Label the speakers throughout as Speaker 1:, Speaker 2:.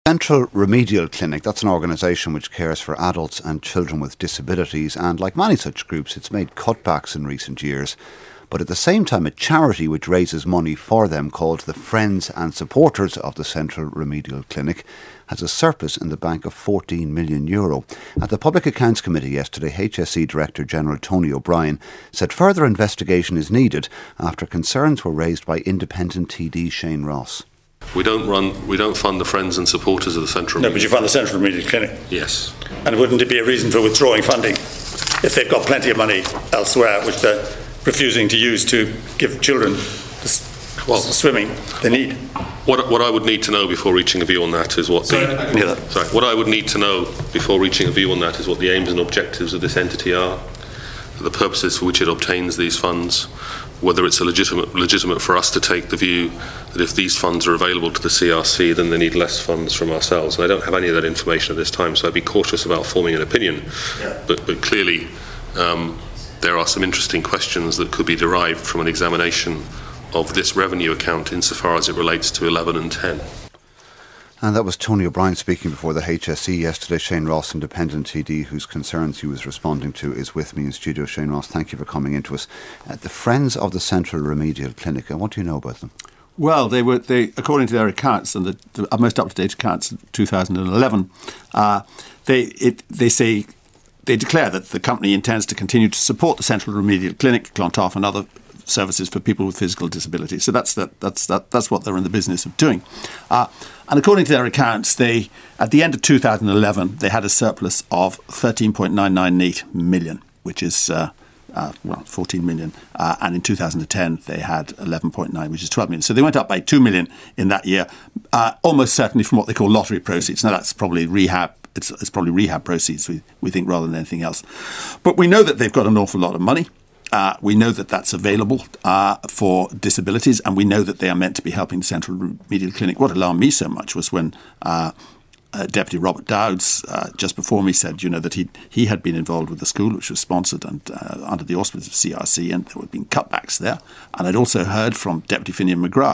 Speaker 1: Central Remedial Clinic, that's an organisation which cares for adults and children with disabilities, and like many such groups, it's made cutbacks in recent years. But at the same time, a charity which raises money for them, called the Friends and Supporters of the Central Remedial Clinic, has a surplus in the bank of €14 million. At the Public Accounts Committee yesterday, HSE Director General Tony O'Brien said further investigation is needed after concerns were raised by independent TD Shane Ross.
Speaker 2: We don't fund the Friends and Supporters of the Central Remedial.
Speaker 3: No, but you fund the Central Remedial Clinic.
Speaker 2: Yes.
Speaker 3: And wouldn't it be a reason for withdrawing funding if they've got plenty of money elsewhere which they're refusing to use to give children the swimming they need?
Speaker 2: What I would need to know before reaching a view on that is what what I would need to know before reaching a view on that is what the aims and objectives of this entity are, the purposes for which it obtains these funds, whether it's legitimate for us to take the view that if these funds are available to the CRC, then they need less funds from ourselves. And I don't have any of that information at this time, so I'd be cautious about forming an opinion. Yeah. But clearly, there are some interesting questions that could be derived from an examination of this revenue account insofar as it relates to 11 and 10.
Speaker 1: And that was Tony O'Brien speaking before the HSE yesterday. Shane Ross, independent TD, whose concerns he was responding to, is with me in studio. Shane Ross, thank you for coming into us. The Friends of the Central Remedial Clinic, what do you know about them?
Speaker 4: Well, they according to their accounts, and the most up-to-date accounts, 2011, they declare that the company intends to continue to support the Central Remedial Clinic, Clontarf, and other services for people with physical disabilities. So that's what they're in the business of doing. And according to their accounts, at the end of 2011, they had a surplus of 13.998 million, which is 14 million. And in 2010, they had 11.9, which is 12 million. So they went up by 2 million in that year, almost certainly from what they call lottery proceeds. Now, that's probably rehab. It's probably rehab proceeds, we think, rather than anything else. But we know that they've got an awful lot of money. We know that that's available for disabilities, and we know that they are meant to be helping the Central Remedial Clinic. What alarmed me so much was when Deputy Robert Dowds, just before me, said, that he had been involved with the school, which was sponsored and under the auspices of CRC, and there had been cutbacks there. And I'd also heard from Deputy Finian McGrath,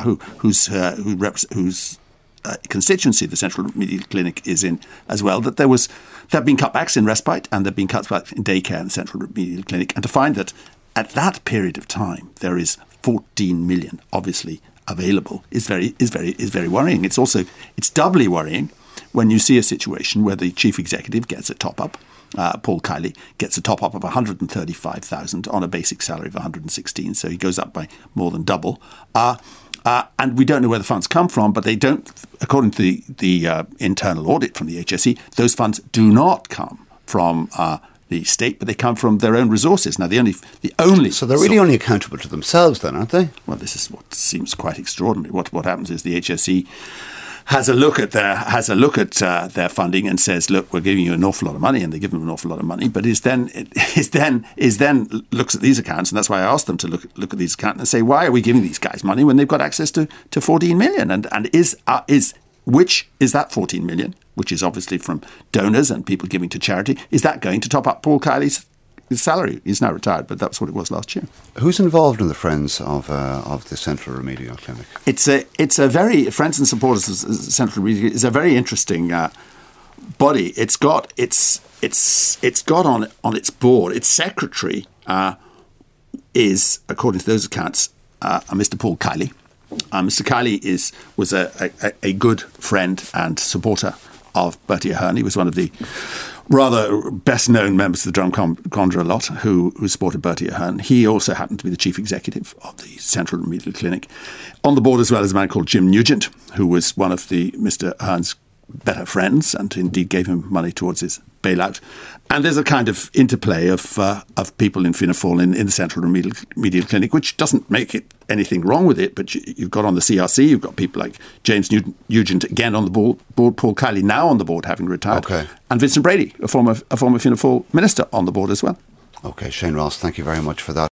Speaker 4: whose constituency the Central Remedial Clinic is in as well, that there have been cutbacks in respite and there have been cutbacks in daycare in the Central Remedial Clinic, and to find that at that period of time there is 14 million obviously available is very worrying. It's doubly worrying when you see a situation where the chief executive gets a top up. Paul Kiley gets a top up of 135,000 on a basic salary of 116, so he goes up by more than double. And we don't know where the funds come from, but they don't, according to the internal audit from the HSE, those funds do not come from the state, but they come from their own resources. Now, the only
Speaker 1: so they're really only accountable to themselves, then, aren't they?
Speaker 4: Well, this is what seems quite extraordinary. What happens is the HSE has a look at their funding and says, look, we're giving you an awful lot of money, and they give them an awful lot of money, but is then looks at these accounts, and that's why I asked them to look at these accounts and say, why are we giving these guys money when they've got access to 14 million? And which is that 14 million, which is obviously from donors and people giving to charity, is that going to top up Paul Kiley's salary? He's now retired, but that's what it was last year.
Speaker 1: Who's involved in the Friends of the Central Remedial Clinic?
Speaker 4: It's a very Friends and Supporters of the Central Remedial is a very interesting body. It's got on its board, its secretary is, according to those accounts, Mr. Paul Kiley. Mr. Kiley was a good friend and supporter of Bertie Ahern. He was one of the rather best-known members of the Drumcondra lot who supported Bertie Ahern. He also happened to be the chief executive of the Central Remedial Clinic. On the board as well is a man called Jim Nugent, who was one of Mr. Ahern's better friends and indeed gave him money towards his bailout. And there's a kind of interplay of people in Fianna Fáil in the Central Remedial Clinic, which doesn't make it anything wrong with it, but you've got on the CRC, you've got people like James Nugent again on the board, Paul Kiley now on the board, having retired, and Vincent Brady, a former Fianna Fáil minister, on the board as well.
Speaker 1: OK, Shane Ross, thank you very much for that.